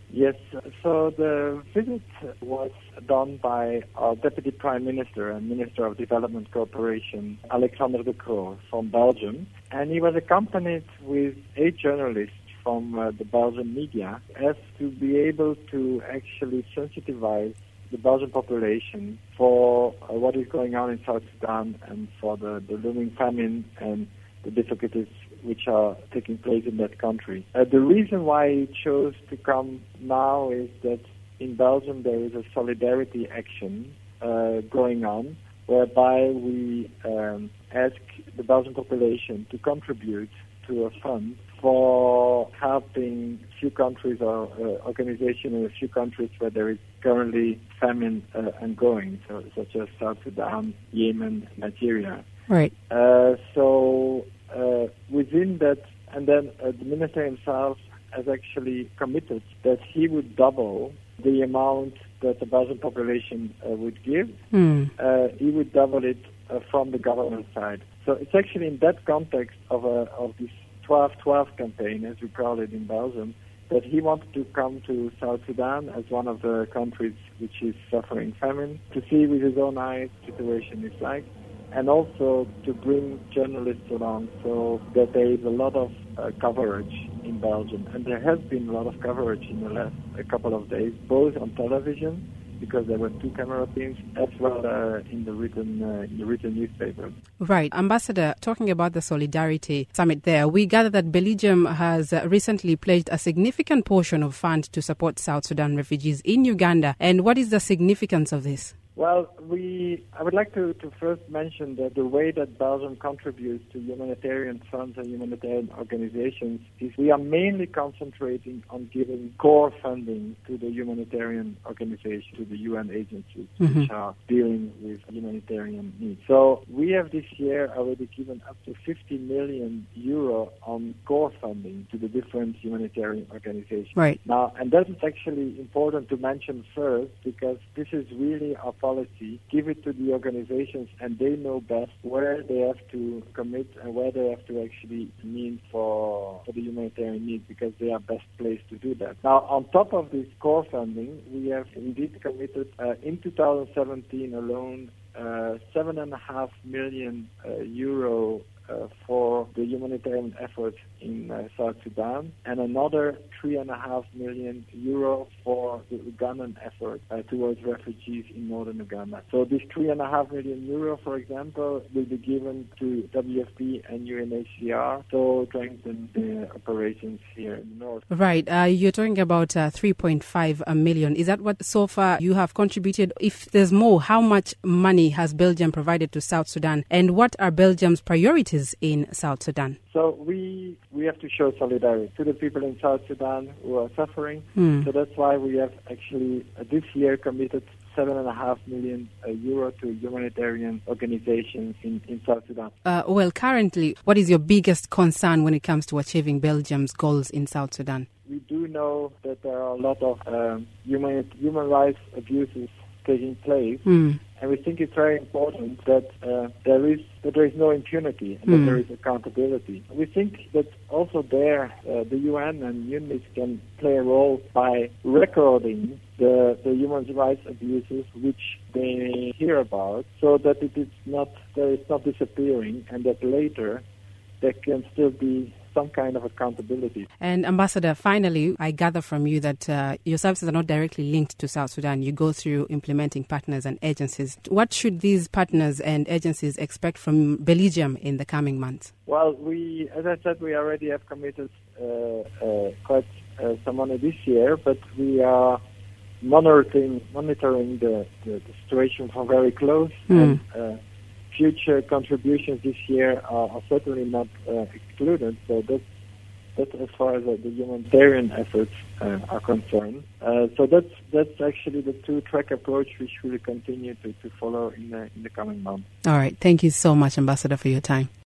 Yes, so the visit was done by our Deputy Prime Minister and Minister of Development Cooperation, Alexander De Croo, from Belgium, and he was accompanied with 8 journalists from the Belgian media as to be able to actually sensitize the Belgian population for what is going on in South Sudan and for the looming famine and the difficulties which are taking place in that country. The reason why he chose to come now is that in Belgium there is a solidarity action going on, whereby we ask the Belgian population to contribute to a fund for helping few countries or organizations in a few countries where there is currently famine ongoing, such as South Sudan, Yemen, Nigeria. Right. Within that, and then the minister himself has actually committed that he would double the amount that the Belgian population would give. He would double it from the government side. So it's actually in that context of this 12-12 campaign, as we call it in Belgium, that he wanted to come to South Sudan as one of the countries which is suffering famine, to see with his own eyes the situation is like, and also to bring journalists along so that there is a lot of coverage in Belgium. And there has been a lot of coverage in the last couple of days, both on television, because there were 2 camera teams, as well in the written newspaper. Right. Ambassador, talking about the Solidarity Summit there, we gather that Belgium has recently pledged a significant portion of funds to support South Sudan refugees in Uganda. And what is the significance of this? Well, I would like to first mention that the way that Belgium contributes to humanitarian funds and humanitarian organizations is we are mainly concentrating on giving core funding to the humanitarian organizations, to the UN agencies which are dealing with humanitarian needs. So we have this year already given up to 50 million euro on core funding to the different humanitarian organizations. Right. Now, and that is actually important to mention first, because this is really our policy. Give it to the organizations, and they know best where they have to commit and where they have to actually mean for the humanitarian needs, because they are best placed to do that. Now, on top of this core funding, we have indeed committed in 2017 alone 7.5 million euro for the humanitarian efforts in South Sudan, and another 3.5 million euro for the Ugandan effort towards refugees in northern Uganda. So this 3.5 million euro, for example, will be given to WFP and UNHCR to strengthen the operations here in the north. Right. You're talking about 3.5 million. Is that what so far you have contributed? If there's more, how much money has Belgium provided to South Sudan, and what are Belgium's priorities in South Sudan? So we have to show solidarity to the people in South Sudan who are suffering. So that's why we have actually this year committed 7.5 million euro to humanitarian organizations in South Sudan. Well, currently, what is your biggest concern when it comes to achieving Belgium's goals in South Sudan? We do know that there are a lot of human rights abuses taking place, and we think it's very important that there is no impunity and that there is accountability. We think that also there the UN and UNMISS can play a role by recording the human rights abuses which they hear about, so that it is not disappearing, and that later there can still be some kind of accountability. And Ambassador, finally, I gather from you that your services are not directly linked to South Sudan. You go through implementing partners and agencies. What should these partners and agencies expect from Belgium in the coming months? Well, as I said, we already have committed quite some money this year, but we are monitoring the situation from very close. And future contributions this year are certainly not excluded. So that's as far as the humanitarian efforts are concerned. So that's actually the 2-track approach which we will continue to follow in the coming months. All right. Thank you so much, Ambassador, for your time.